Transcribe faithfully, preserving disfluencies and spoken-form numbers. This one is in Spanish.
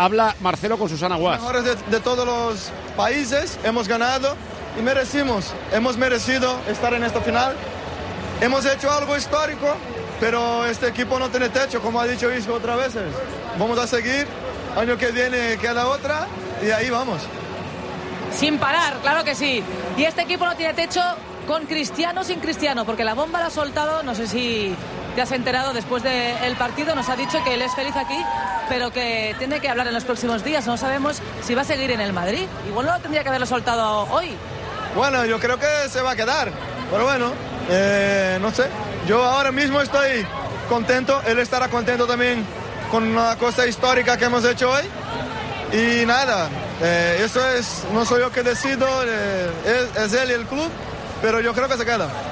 habla Marcelo con Susana Guas. Mejores de, de todos los países, hemos ganado y merecimos, hemos merecido estar en esta final. Hemos hecho algo histórico, pero este equipo no tiene techo, como ha dicho Isco otras veces. Vamos a seguir, año que viene queda otra y ahí vamos. Sin parar, claro que sí. Y este equipo no tiene techo con Cristiano o sin Cristiano, porque la bomba la ha soltado, no sé si te has enterado después del partido, nos ha dicho que él es feliz aquí, pero que tiene que hablar en los próximos días. No sabemos si va a seguir en el Madrid. Igual no tendría que haberlo soltado hoy. Bueno, yo creo que se va a quedar, pero bueno, eh, no sé. Yo ahora mismo estoy contento, él estará contento también con una cosa histórica que hemos hecho hoy. Y nada, eh, eso es, no soy yo que decido, eh, es, es él y el club, pero yo creo que se queda.